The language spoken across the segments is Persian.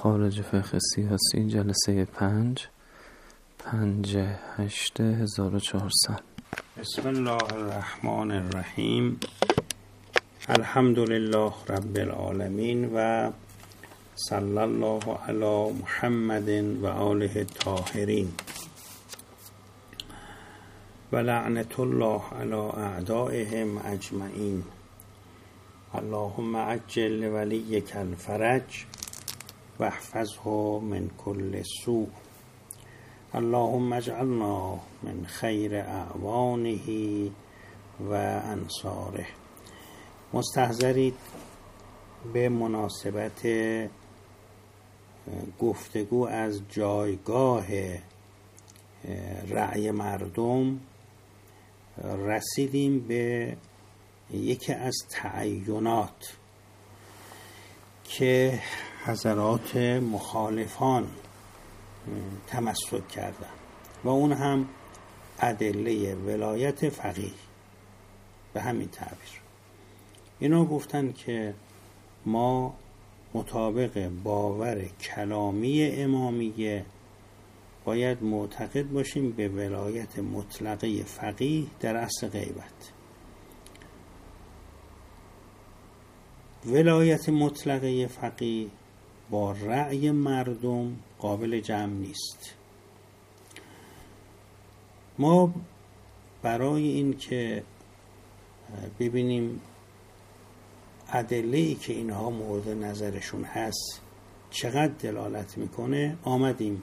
خارج فقه سیاسی جلسه 5/8/1400. بسم الله الرحمن الرحیم. الحمد لله رب العالمین و صلی الله علی محمد و آله الطاهرین و لعنت الله علی اعدائهم اجمعین. اللهم عجل ولیک الفرج واحفظه من کل سوء. اللهم اجعلنا من خیر اعوانه و انصاره. مستحضرید به مناسبت گفتگو از جایگاه رأی مردم رسیدیم به یکی از تعینات که حضرات مخالفان تمسک کردن و اون هم ادله ولایت فقیه. به همین تعبیر اینا گفتن که ما مطابق باور کلامی امامیه باید معتقد باشیم به ولایت مطلقه فقیه در عصر غیبت. ولایت مطلقه فقیه با رأی مردم قابل جمع نیست. ما برای این که ببینیم ادله‌ای که اینها مورد نظرشون هست چقدر دلالت میکنه آمدیم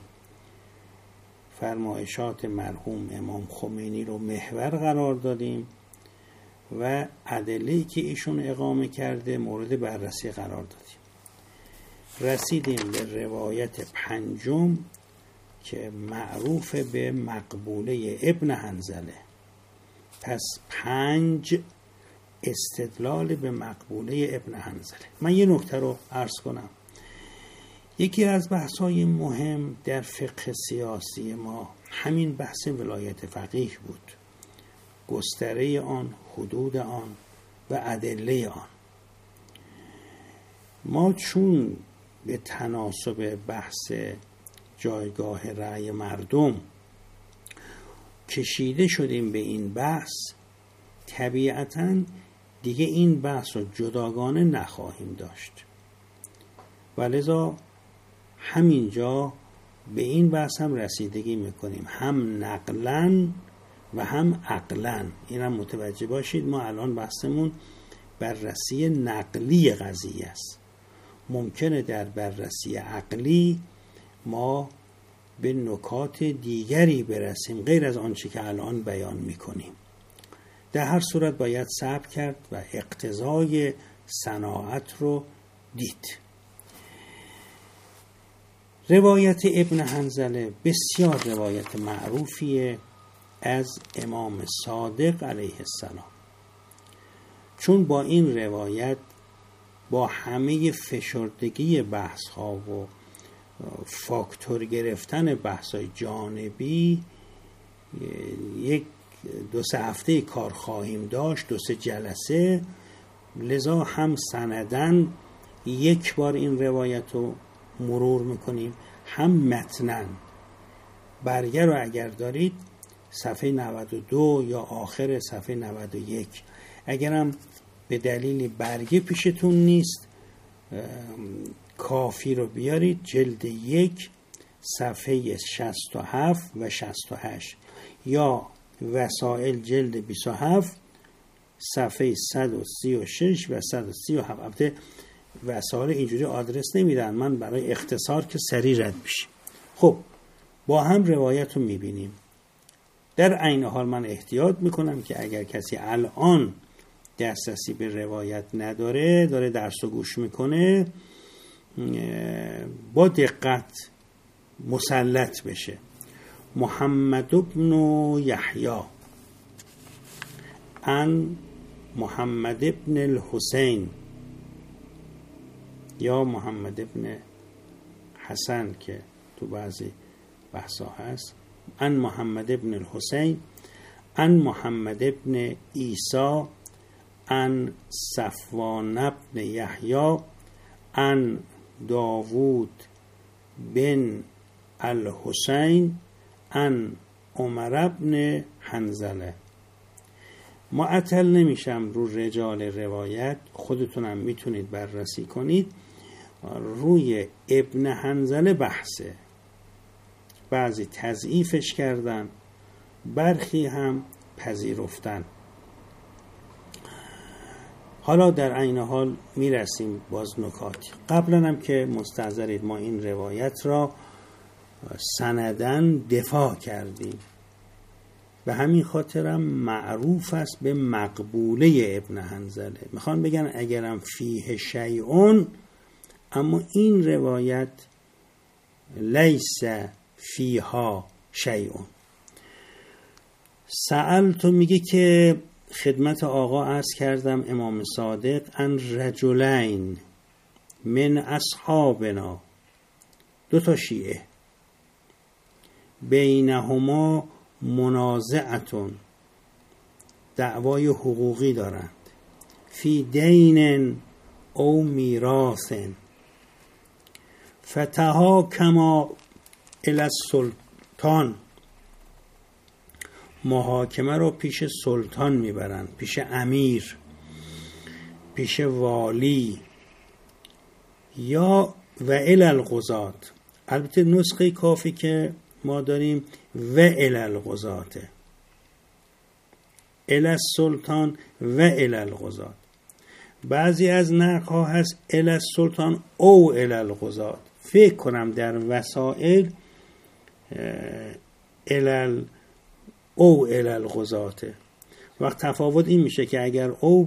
فرمایشات مرحوم امام خمینی رو محور قرار دادیم و ادله‌ای که ایشون اقامه کرده مورد بررسی قرار دادیم. رسیدیم به روایت پنجم که معروف به مقبوله ابن حنظله. پس 5 استدلال به مقبوله ابن حنظله. من یه نکته رو عرض کنم. یکی از بحث‌های مهم در فقه سیاسی ما همین بحث ولایت فقیه بود، گستره آن، حدود آن و ادله آن. ما چون به تناسب بحث جایگاه رأی مردم کشیده شدیم به این بحث، طبیعتاً دیگه این بحث رو جداگانه نخواهیم داشت و لذا همینجا به این بحث هم رسیدگی میکنیم، هم نقلاً و هم عقلاً. این هم متوجه باشید ما الان بحثمون بررسی نقلی قضیه است. ممکنه در بررسی عقلی ما به نکات دیگری برسیم غیر از آنچه که الان بیان میکنیم. در هر صورت باید صبر کرد و اقتضای صناعت رو دید. روایت ابن حنظله بسیار روایت معروفیه از امام صادق علیه السلام. چون با این روایت با همه فشردگی بحث ها و فاکتور گرفتن بحث های جانبی 1-2 هفته کار خواهیم داشت، 2-3 جلسه. لذا هم سندن یک بار این روایت رو مرور میکنیم، هم متنن. برگه رو اگر دارید صفحه 92 یا آخر صفحه 91. اگرم به دلیل برگه پیشتون نیست کافی رو بیارید جلد 1 صفحه 67 و 68 یا وسائل جلد 27 صفحه 136 و 137. البته وسائل اینجوری آدرس نمیدن، من برای اختصار که سریع رد بشیم. خب با هم روایت رو میبینیم. در عین حال من احتیاط میکنم که اگر کسی الان دسترسی به روایت نداره، داره درس رو گوش میکنه، با دقت مسلط بشه. محمد بن یحیی عن محمد بن الحسین یا محمد بن حسن که تو بعضی بحثا هست، عن محمد بن الحسین عن محمد بن عیسی عن صفوان بن یحیی عن داوود بن الحسین عن عمر بن حنظله. معطل نمیشم رو رجال روایت، خودتونم میتونید بررسی کنید. روی ابن حنظله بحثه، بعضی تضعیفش کردن، برخی هم پذیرفتن. حالا در عین حال میرسیم باز نکاتی. قبلا هم که مستحضرید ما این روایت را سندن دفاع کردیم، به همین خاطرم معروف است به مقبوله ابن حنظله. میخوان بگن اگرم فیه شیئون، اما این روایت لیس فیها شیئون. سألتو میگه که خدمت آقا عرض کردم امام صادق ان رجلین من اصحابنا، 2 شیعه، بینهما منازعتون، دعوای حقوقی دارند، فی دین او میراث، فتحاکما الی السلطان، محاکمه رو پیش سلطان میبرن، پیش امیر، پیش والی، یا و الی القضات. البته نسخه کافی که ما داریم و الی القضات، الی السلطان و الی القضات. بعضی از نقها هست الی السلطان او الی القضات. فکر کنم در وسائل الی او الی القضات. وقت تفاوت این میشه که اگر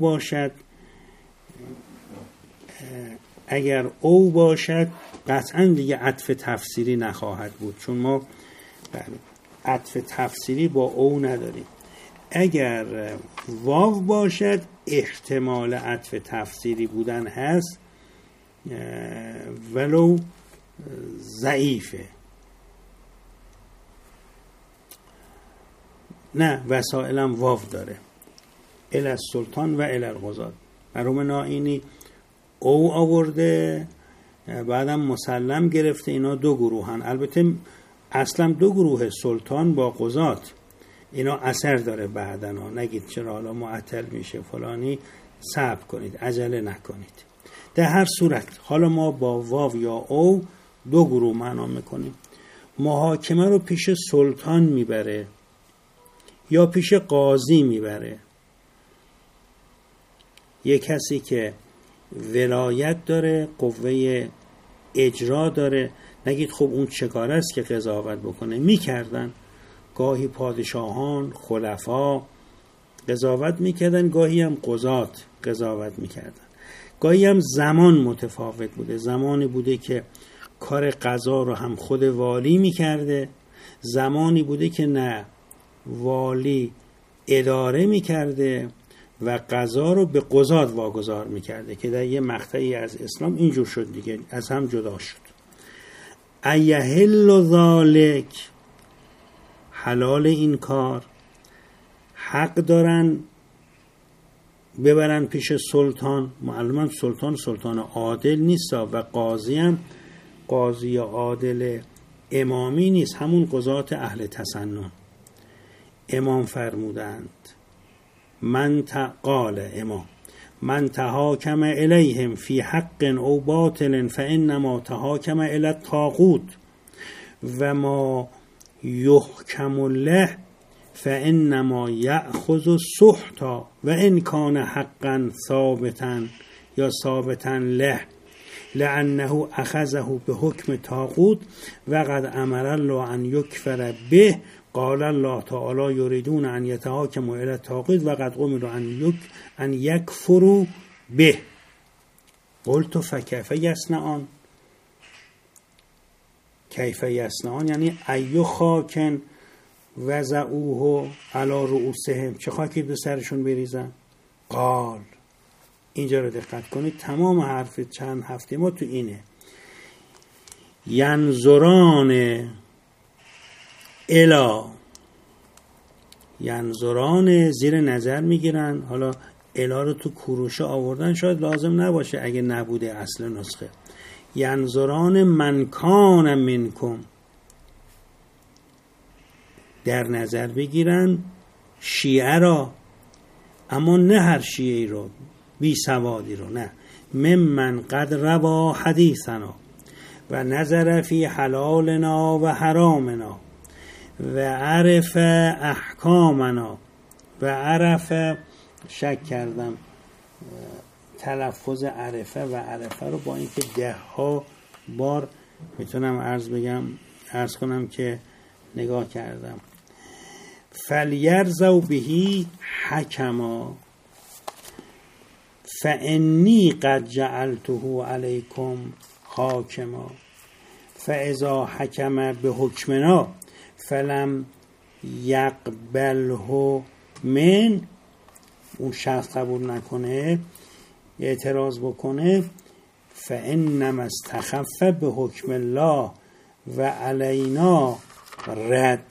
او باشد قطعا دیگه عطف تفسیری نخواهد بود، چون ما عطف تفسیری با او نداریم. اگر واو باشد احتمال عطف تفسیری بودن هست، ولو ضعیفه. نه، وسائلم واو داره، الی السلطان و الی القضات. مرحوم نائینی او آورده، بعدم مسلم گرفته. اینا 2 گروهن. البته اصلا 2 گروه، سلطان با قضات. اینا اثر داره بعدنا، نگید چرا حالا معطل میشه فلانی، صبر کنید، عجله نکنید. در هر صورت حالا ما با واو یا او 2 گروه معنا میکنیم. محاکمه رو پیش سلطان میبره یا پیش قاضی میبره. یک کسی که ولایت داره، قوه اجرا داره، نگید خب اون چه کار است که قضاوت بکنه. میکردن گاهی پادشاهان، خلفا قضاوت میکردن، گاهی هم قضات قضاوت میکردن. گاهی هم زمان متفاوت بوده. زمانی بوده که کار قضا رو هم خود والی میکرده، زمانی بوده که نه، والی اداره میکرده و قضا رو به قضات واگذار میکرده، که در یه مقطعی از اسلام اینجور شد دیگه، از هم جدا شد. ایهل ذالک، حلال این کار، حق دارن ببرن پیش سلطان. معلوماً سلطان عادل نیست و قاضی هم قاضی عادل امامی نیست، همون قضات اهل تسنن. امام فرمودند من تحاکم الیهم فی حق او باطل فانما تحاکم الی الطاغوت و ما یحکم له فانما یأخذ سحتا و ان کان حقا ثابتا له لانه اخذه به حکم طاغوت و قد امر الله ان یکفر به. قال الله تعالی یریدون ان یتحاکموا الی الطاغوت و قد امروا ان یکفروا به. قلت فکیف یصنعون. کیف یصنعون یعنی ایو خاکن وضعوه علی رؤوسهم، چه خاکی به سرشون بریزن. قال، اینجا رو دقت کنید، تمام حرف چند هفته ما تو اینه. ینظران الی، ینظران زیر نظر میگیرن. حالا الی رو تو کوروشه آوردن، شاید لازم نباشه اگه نبوده اصل نسخه. ینظران من کان منکم، در نظر بگیرن شیعه را، اما نه هر شیعه رو، بی سوادی رو، نه، ممن قد روا حدیثنا و نظر فی حلالنا و حرامنا و عرف احکامنا و عرف، شک کردم تلفظ عرفه و عرفه رو، با اینکه 10 بار میتونم عرض کنم که نگاه کردم. فلیرزو بهی حکما فانی قد جعلته علیکم حاکما فاذا حکم بحکمنا فلم یقبله من، اون شخص قبول نکنه، اعتراض بکنه، فانما استخف بحکم الله و علینا رد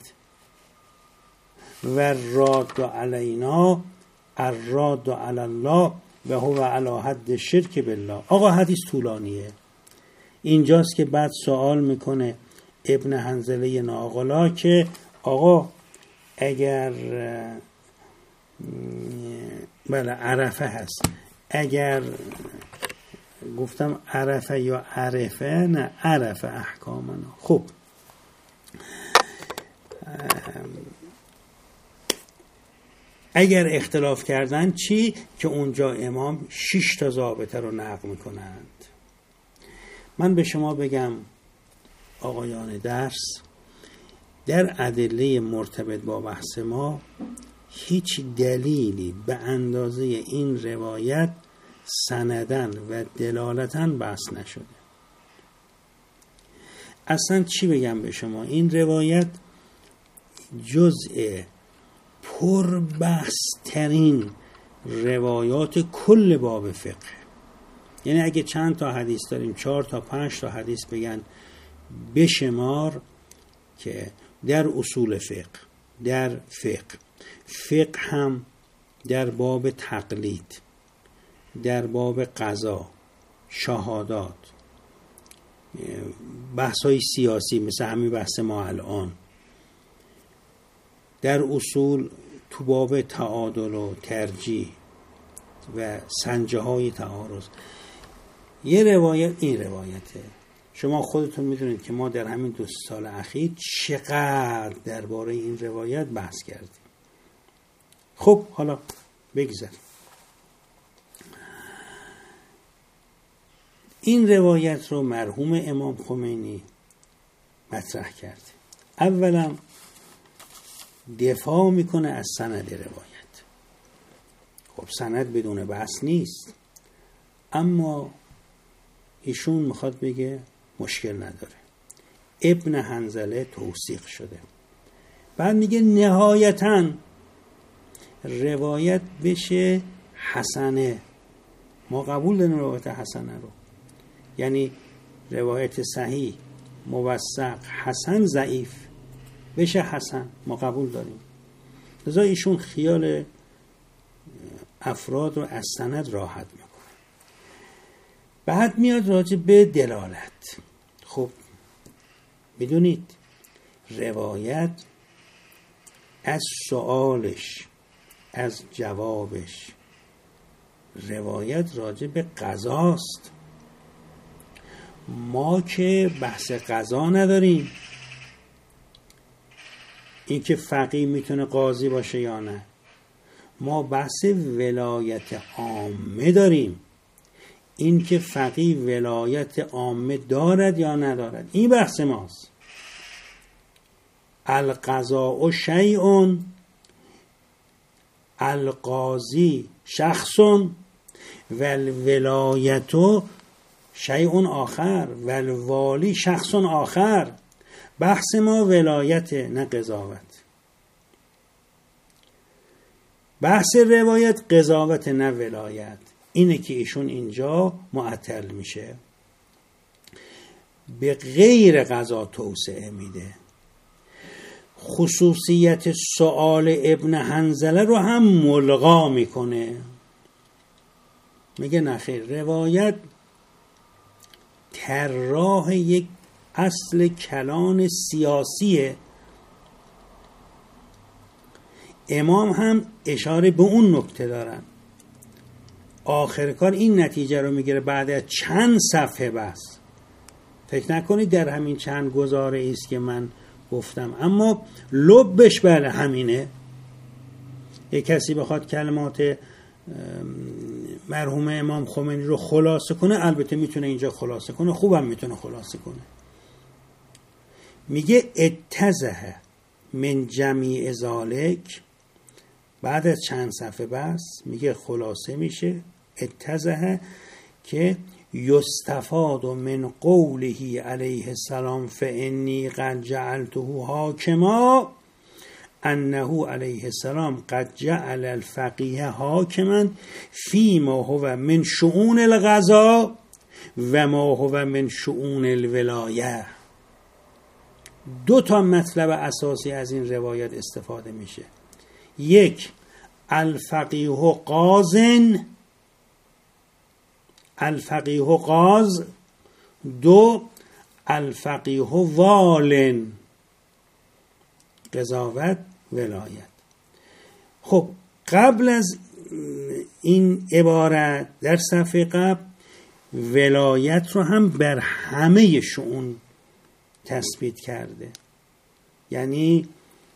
و راد علینا الراد علی الله و هو علی حد شرک بالله. آقا حدیث طولانیه، اینجاست که بعد سوال میکنه ابن حنظله ناقلا که آقا اگر بله عرفه هست، اگر گفتم عرفه یا عرفه، نه عرفه احکامنا. خب اگر اختلاف کردن چی؟ که اونجا امام 6 ضابطه رو نقل میکنند. من به شما بگم آقایان درس، در ادله مرتبط با بحث ما هیچ دلیلی به اندازه این روایت سندن و دلالتن بحث نشده. اصلا چی بگم به شما، این روایت جزء پر بحث ترین روایات کل باب فقه. یعنی اگه چند تا حدیث داریم، 4 تا 5 تا حدیث بگن بشمار که در اصول فقه، در فقه هم در باب تقلید، در باب قضا، شهادات، بحث‌های سیاسی مثل همین بحث ما الان، در اصول تو باب تعادل و ترجیح و سنجه های تعارض. یه روایت، این روایته، شما خودتون میدونید که ما در همین 2 سال اخیر چقدر درباره این روایت بحث کردیم. خب حالا بگذار، این روایت رو مرحوم امام خمینی مطرح کرده. اولا دفاع میکنه از سند روایت. خب سند بدون بحث نیست، اما ایشون میخواد بگه مشکل نداره، ابن حنظله توثیق شده. بعد میگه نهایتاً روایت بشه حسنه. ما قبول داریم روایت حسنه رو، یعنی روایت صحیح، موثق، حسن، ضعیف بشه حسن، ما قبول داریم. لذا ایشون خیال افراد رو از سند راحت میکنه. بعد میاد راجع به دلالت. خب بدونید روایت از سوالش، از جوابش، روایت راجع به قضاست. ما که بحث قضا نداریم، این که فقیه میتونه قاضی باشه یا نه. ما بحث ولایت عامه داریم، این که فقیه ولایت عامه دارد یا ندارد، این بحث ماست. القضاء شیء، القاضی شخص و الولایت شیء آخر و الوالی شخص آخر. بحث ما ولایت، نه قضاوت. بحث روایت قضاوت، نه ولایت. اینه که ایشون اینجا معطل میشه، به غیر قضا توسعه میده. خصوصیت سؤال ابن حنظله رو هم ملغا میکنه، میگه نخیر، روایت طراح یک اصل کلان سیاسیه. امام هم اشاره به اون نکته دارن. آخر کار این نتیجه رو میگیره بعد از چند صفحه بس. فکر نکنید در همین چند گزاره ایست که من گفتم، اما لبش بله همینه. یک کسی بخواد کلمات مرحوم امام خمینی رو خلاصه کنه، البته میتونه اینجا خلاصه کنه، خوبم میتونه خلاصه کنه. میگه اتزه من جمیع ذالک، بعد از چند صفحه بس میگه خلاصه میشه اتزه که یستفاد من قوله علیه السلام فانی قد جعلته حاکما انه علیه السلام قد جعل الفقیه حاکما فیما هو من شؤون القضاء و ما هو من شؤون الولایه. دو تا مطلب اساسی از این روایت استفاده میشه. یک، الفقیه قاضن، الفقیه قاض. دو، الفقیه والن، قضاوت، ولایت. خب قبل از این عبارت در صفحه قبل ولایت رو هم بر همه شؤون تثبیت کرده، یعنی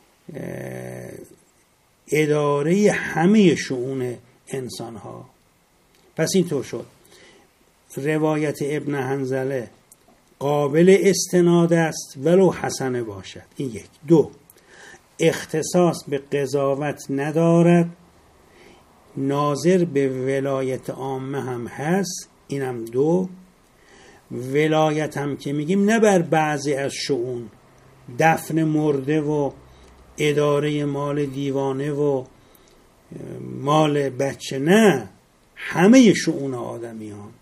اداره همه شؤون انسان ها. پس اینطور شد روایت ابن حنظله قابل استناد است ولو حسنه باشد. این یک. دو، اختصاص به قضاوت ندارد، ناظر به ولایت عامه هم هست. اینم دو. ولایت هم که میگیم نه بر بعضی از شؤون، دفن مرده و اداره مال دیوانه و مال بچه، نه، همه شؤون آدمیان،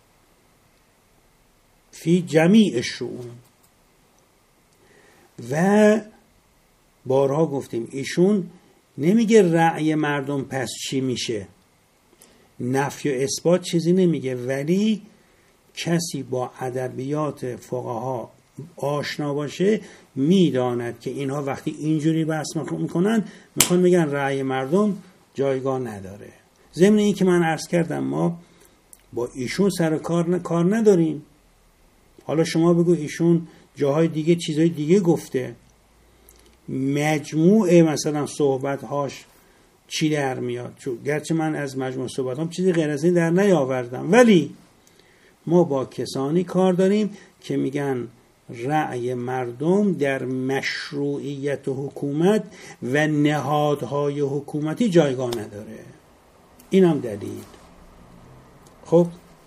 فی جمیع شؤون. و بارها گفتیم ایشون نمیگه رأی مردم پس چی میشه، نفی و اثبات چیزی نمیگه، ولی کسی با ادبیات فقها آشنا باشه میداند که اینها وقتی اینجوری بحث میکنن میخوان بگن رأی مردم جایگاه نداره. ضمن این که من عرض کردم ما با ایشون سر کار نداریم. حالا شما بگو ایشون جاهای دیگه چیزهای دیگه گفته، مجموعه مثلا صحبت‌هاش چی در میاد؟ گرچه من از مجموعه صحبت‌هام چیزی غیر از این در نیاوردم، ولی ما با کسانی کار داریم که میگن رأی مردم در مشروعیت حکومت و نهادهای حکومتی جایگاه نداره. این هم دلیل. خب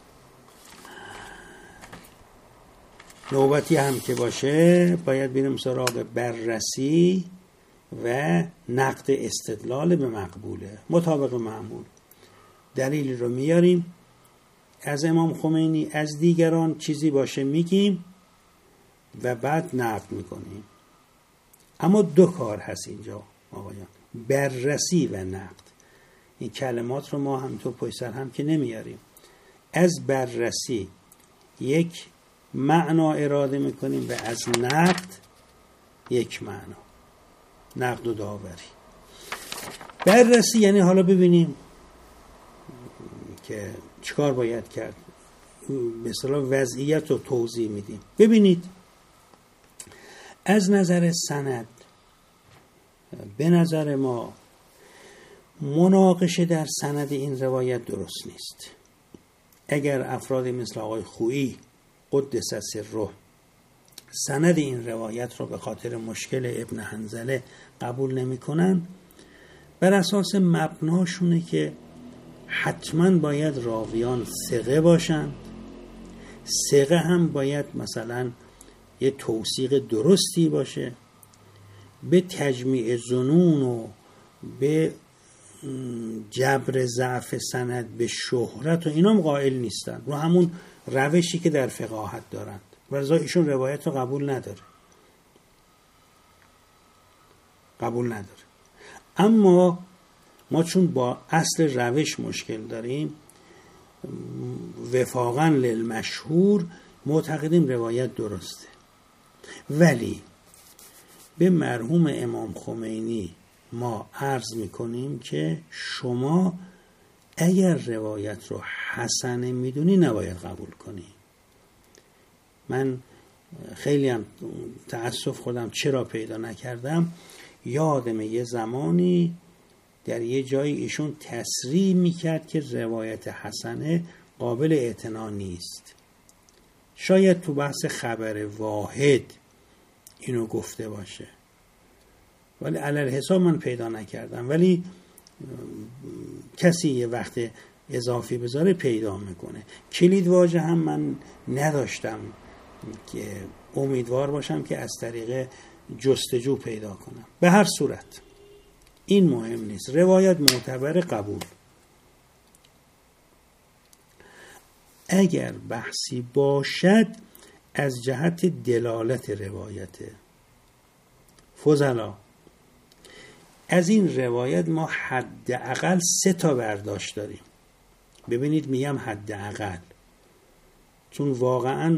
نوبتی هم که باشه باید بریم سراغ بررسی و نقد استدلال به مقبوله مطابق معمول. دلیل رو میاریم از امام خمینی، از دیگران چیزی باشه میگیم و بعد نقد میکنیم. اما دو کار هست اینجا آقایان، بررسی و نقد. این کلمات رو ما هم تو پشت سر هم که نمیاریم. از بررسی یک معنا اراده میکنیم و از نقد یک معنا، نقد و داوری. بررسی یعنی حالا ببینیم که چیکار باید کرد، به اصطلاح وضعیت رو توضیح میدیم. ببینید از نظر سند به نظر ما مناقشه در سند این روایت درست نیست. اگر افرادی مثل آقای خویی قدس سره سند این روایت رو به خاطر مشکل ابن حنظله قبول نمی کنن، بر اساس مبناشونه که حتما باید راویان ثقه باشند، ثقه هم باید مثلا یه توثیق درستی باشه، به تجمیع ظنون و به جبر ضعف سند به شهرت و اینام قائل نیستن، رو همون روشی که در فقاهت دارند، ولذا ایشون روایت رو قبول نداره. اما ما چون با اصل روش مشکل داریم، وفاقاً للمشهور معتقدیم روایت درسته، ولی به مرحوم امام خمینی ما عرض میکنیم که شما اگر روایت رو حسنه میدونی نباید قبول کنی. من خیلی هم تأسف خودم چرا پیدا نکردم، یادم یه زمانی در یه جایی ایشون تصریح میکرد که روایت حسنه قابل اعتنا نیست. شاید تو بحث خبر واحد اینو گفته باشه، ولی علل حساب من پیدا نکردم، ولی کسی یه وقت اضافی بذاره پیدا میکنه. کلید واژه هم من نداشتم که امیدوار باشم که از طریق جستجو پیدا کنم. به هر صورت این مهم نیست، روایت معتبر قبول. اگر بحثی باشد از جهت دلالت روایته. فضلا از این روایت ما حداقل 3 برداشت داریم. ببینید میگم حداقل، چون واقعا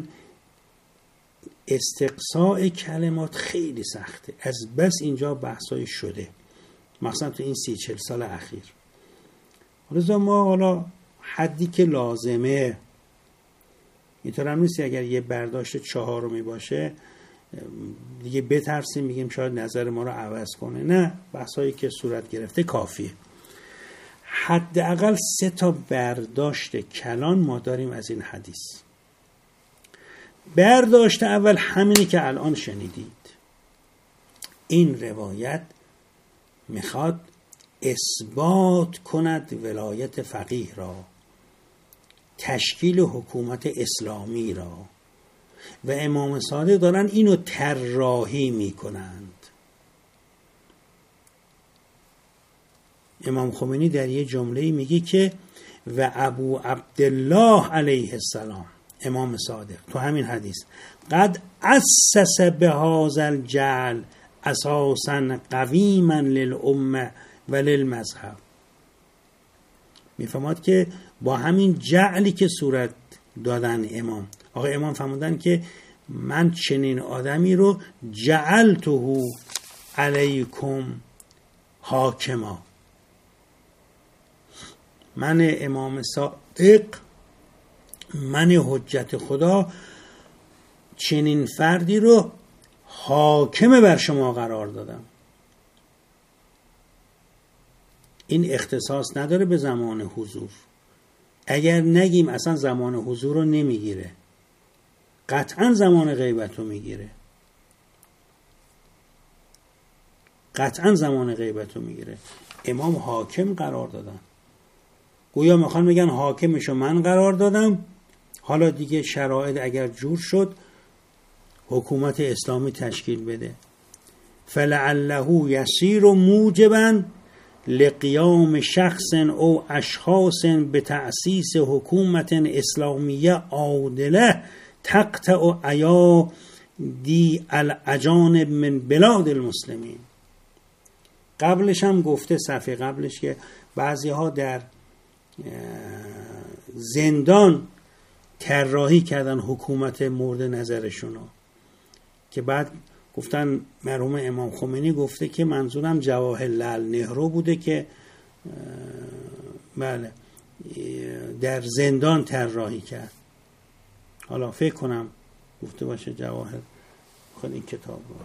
استقصاء کلمات خیلی سخته، از بس اینجا بحثای شده، مثلا تو این 30-40 سال اخیر. لذا ما حالا حدی که لازمه، اینطور هم نیستی اگر یه برداشت 4 باشه دیگه بترسیم میگیم شاید نظر ما رو عوض کنه. نه، بحثایی که صورت گرفته کافیه. حداقل 3 برداشت کلان ما داریم از این حدیث. برداشت اول همینی که الان شنیدید. این روایت میخواد اثبات کند ولایت فقیه را، تشکیل حکومت اسلامی را، و امام صادق دارن اینو طراحی میکنند. امام خمینی در یه جمله میگه که و ابو عبدالله علیه السلام، امام صادق تو همین حدیث، قد اسس بهذا الجعل اساسا قویما للامه و للمذهب. میفهمد که با همین جعلی که صورت دادن امام فرمودن که من چنین آدمی رو جعلته علیکم حاکما، من امام صادق، من حجت خدا چنین فردی رو حاکم بر شما قرار دادم. این اختصاص نداره به زمان حضور. اگر نگیم اصلا زمان حضور رو نمیگیره، قطعا زمان غیبت رو میگیره، قطعا زمان غیبت رو میگیره. امام حاکم قرار دادن، گویا میخوان میگن حاکمشو من قرار دادم، حالا دیگه شرایط اگر جور شد حکومت اسلامی تشکیل بده. فلعله یسیر موجبا لقیام شخص او اشخاص به تأسیس حکومت اسلامیه عادله تقطع ایادی الاجانب من بلاد المسلمین. قبلش هم گفته صفحه قبلش که بعضی ها در زندان طراحی کردن حکومت مورد نظرشونو، که بعد گفتن مرحوم امام خمینی گفته که منظورم جواهرلال نهرو بوده که بله در زندان طراحی کرد. حالا فکر کنم گفته باشه جواهر خود این کتاب رو،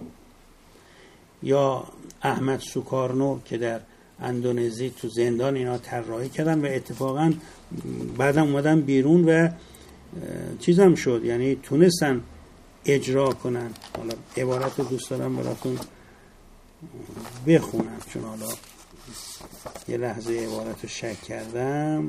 یا احمد سوکارنو که در اندونزی تو زندان اینا طراحی کردن و اتفاقا بعدم اومدن بیرون و چیزم شد، یعنی تونستن اجرا کنن. حالا عبارت رو دوست دارم براتون بخونم، چون حالا یه لحظه عبارت رو شک کردم.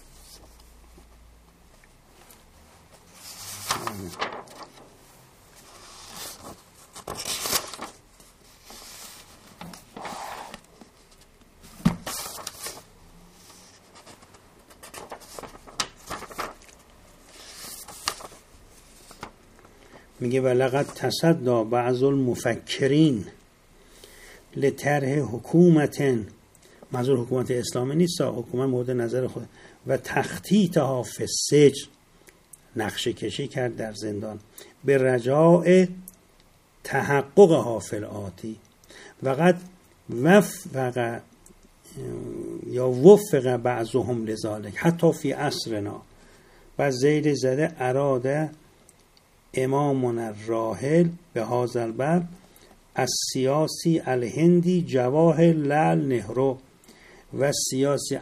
میگه ولقد تصدی بعض المفکرین لطرح حکومت، منظور حکومت اسلامی نیست، حکومت مورد نظر خود، و تخطیطها فی السجن نقشه کشی کرد در زندان به رجاء تحققها فی الآتی و قد وفق یا وفق بعضهم لذالک حتی فی عصرنا و زید زده اراده امامنا الراحل به هذا الباب السیاسی الهندی جواهر لال نهرو و سیاسی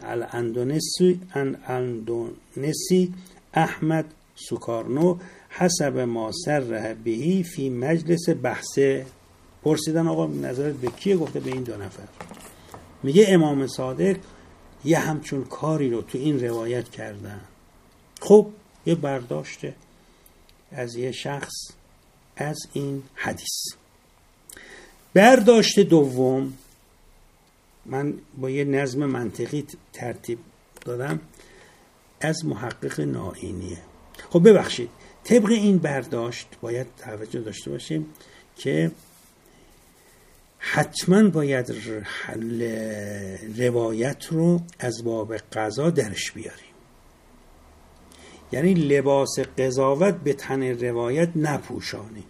الاندونسی احمد سوکارنو حسب ما صرح بهی فی مجلس بحثه. پرسیدن آقا نظرت به کیه؟ گفته به این 2 نفر. میگه امام صادق یه همچون کاری رو تو این روایت کردن. خب یه برداشته از یه شخص از این حدیث. برداشت دوم من با یه نظم منطقی ترتیب دادم از محقق نائینیه. خب ببخشید، طبق این برداشت باید توجه داشته باشیم که حتما باید روایت رو از باب قضا درش بیاریم. یعنی لباس قضاوت به تن روایت نپوشانیم.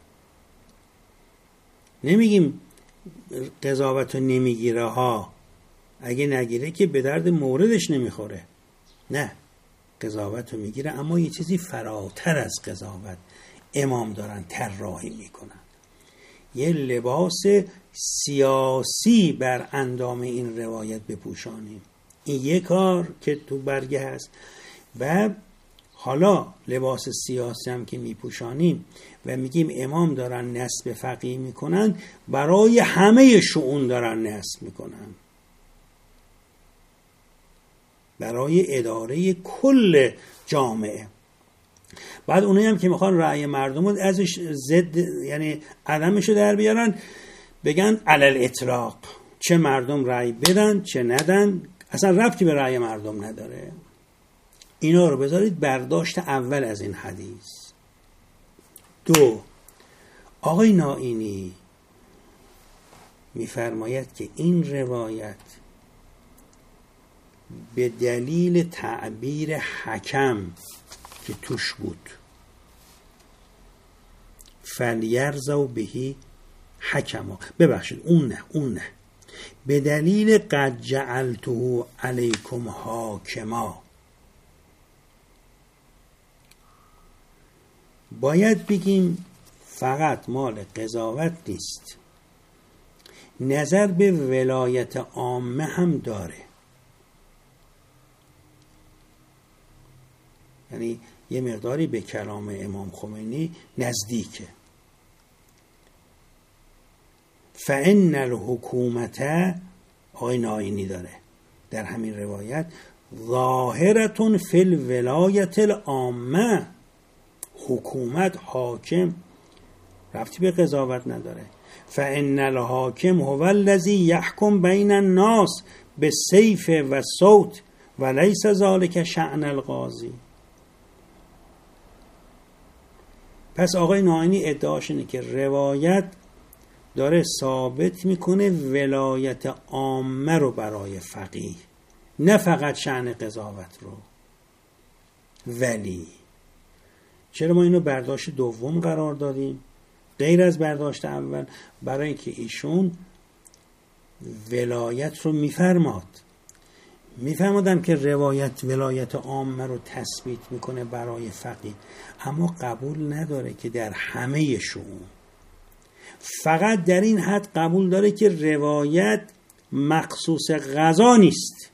نمیگیم قضاوت رو نمیگیره ها، اگه نگیره که به درد موردش نمیخوره. نه، قضاوت رو میگیره، اما یه چیزی فراتر از قضاوت امام دارن طراحی میکنن. یه لباس سیاسی بر اندام این روایت بپوشانیم. این یه کار که تو برگه هست. و حالا لباس سیاسی هم که میپوشانیم و میگیم امام دارن نسب فقیه میکنن، برای همه شؤون دارن نسب میکنن، برای اداره کل جامعه. بعد اونایی هم که میخوان رأی مردم رو ازش ضد، یعنی عدمشو در بیارن، بگن علل اطلاق، چه مردم رأی بدن چه ندن، اصلا ربطی به رأی مردم نداره. اینا رو بذارید برداشت اول از این حدیث. 2. آقای نائینی میفرماید که این روایت به دلیل تعبیر حکم که توش بود، فلیرزو بهی حکما، ببخشید اون نه، به دلیل قد جعلته علیکم حاکما، باید بگیم فقط مال قضاوت نیست، نظر به ولایت عامه هم داره. یعنی یه مقداری به کلام امام خمینی نزدیکه. فإن الحکومت، آقای نائینی داره در همین روایت، ظاهرتون فی الولایت العامه، حکومت، حاکم ربطی به قضاوت نداره. فإن الحاکم هو الذی یحکم بین الناس بالسیف و الصوت ولیس ذلک شأن القاضی. پس آقای نائینی ادعاش اینه که روایت داره ثابت میکنه ولایت عامه رو برای فقیه، نه فقط شأن قضاوت رو. ولی چرا ما اینو برداشت دوم قرار دادیم غیر از برداشت اول؟ برای اینکه ایشون ولایت رو میفرمادن که روایت ولایت عامه رو تثبیت میکنه برای فقیه، اما قبول نداره که در همه شؤون. فقط در این حد قبول داره که روایت مخصوص قضا نیست،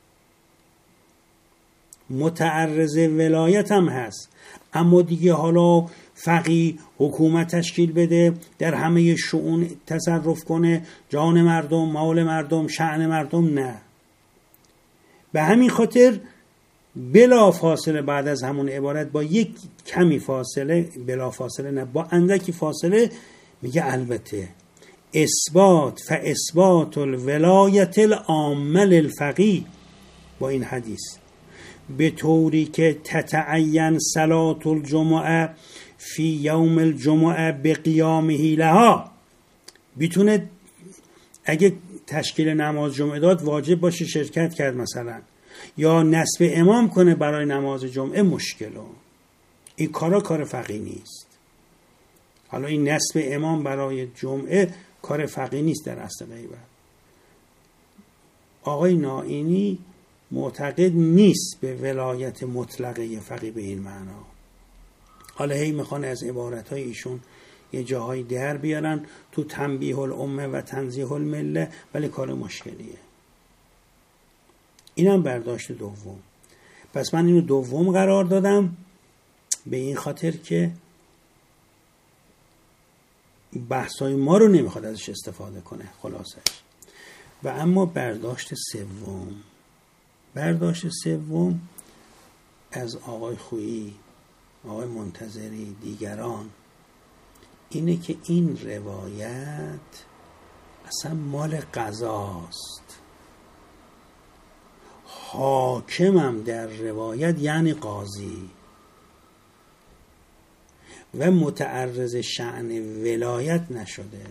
متعرض ولایت هم هست، اما دیگه حالا فقیه حکومت تشکیل بده، در همه شؤون تصرف کنه، جان مردم، مال مردم، شأن مردم، نه. به همین خاطر بلا فاصله بعد از همون عبارت با یک کمی فاصله، بلا فاصله نه، با اندکی فاصله میگه البته اثبات الولایت العامه للفقیه با این حدیث به طوری که تتعین صلاة الجمعه فی یوم الجمعه بقیامه لها، بیتونه اگه تشکیل نماز جمعه داد واجب باشه شرکت کرد مثلا، یا نصب امام کنه برای نماز جمعه مشکله. این کار فقیه نیست. حالا این نصب امام برای جمعه کار فقیه نیست در اصل غیبت. آقای نائینی معتقد نیست به ولایت مطلقه فقیه به این معنا. حالا هی میخوان از عبارتهای ایشون یه جاهایی در بیارن تو تنبیه الامه و تنزیه المله، ولی کار مشکلیه. اینم برداشت دوم. پس من اینو دوم قرار دادم به این خاطر که بحثای ما رو نمیخواد ازش استفاده کنه خلاصش. و اما برداشت سوم از آقای خویی، آقای منتظری، دیگران اینه که این روایت اصلا مال قضاست. حاکمم در روایت یعنی قاضی و متعرض شأن ولایت نشده.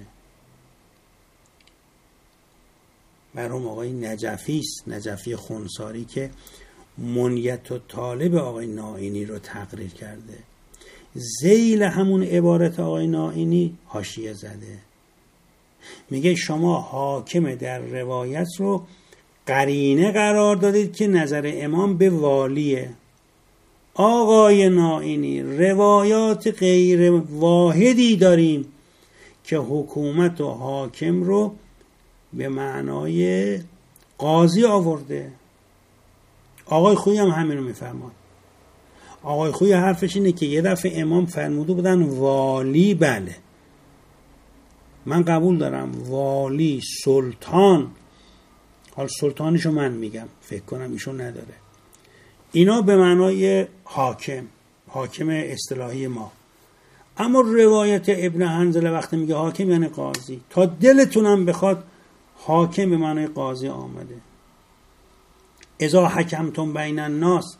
مرحوم آقای نجفی خونساری که منیت و طالب آقای نائینی رو تقریر کرده، ذیل همون عبارت آقای نائینی حاشیه زده، میگه شما حاکم در روایت رو قرینه قرار دادید که نظر امام به والیه. آقای نائینی روایات غیر واحدی داریم که حکومت و حاکم رو به معنای قاضی آورده. آقای خویی هم همین رو میفرماد. آقای خویی حرفش اینه که یه دفعه امام فرموده بودن والی، بله من قبول دارم، والی، سلطان، حال سلطانشو من میگم، فکر کنم ایشون نداره، اینا به معنای حاکم اصطلاحی ما. اما روایت ابن حنظله وقتی میگه حاکم یعنی قاضی، تا دلتونم بخواد حاکم به معنای قاضی آمده. اذا حکمتم بین الناس،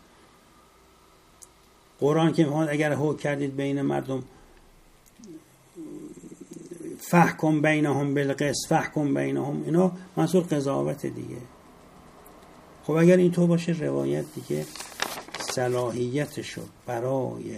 قرآن که میگه اگر حکم کردید بین مردم، فحکم بینهم بالقسط، فحکم بینهم، اینا منظور قضاوت دیگه. خب اگر اینطور باشه روایت دیگه صلاحیتشو برای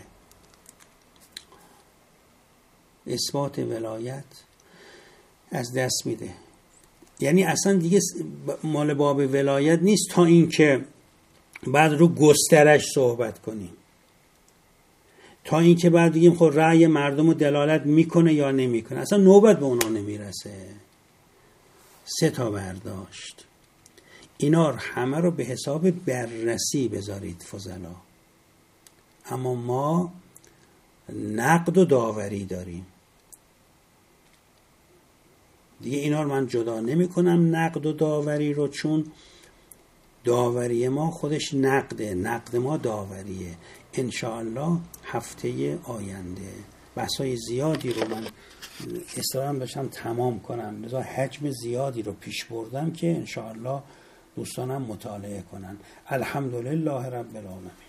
اثبات ولایت از دست میده. یعنی اصلا دیگه مال باب ولایت نیست تا اینکه بعد رو گسترش صحبت کنیم، تا اینکه بعد بگیم خب رأی مردم رو دلالت میکنه یا نمیکنه. اصلا نوبت به اونا نمیرسه. 3 برداشت، اینا همه رو به حساب بررسی بذارید فضلا. اما ما نقد و داوری داریم دیگه. اینا رو من جدا نمی کنم نقد و داوری رو، چون داوری ما خودش نقده، نقد ما داوریه. انشاءالله هفته آینده بحثای زیادی رو من اصرارم داشتم تمام کنم، لذا حجم زیادی رو پیش بردم که انشاءالله دوستانم مطالعه کنن. الحمدلله رب العالمین.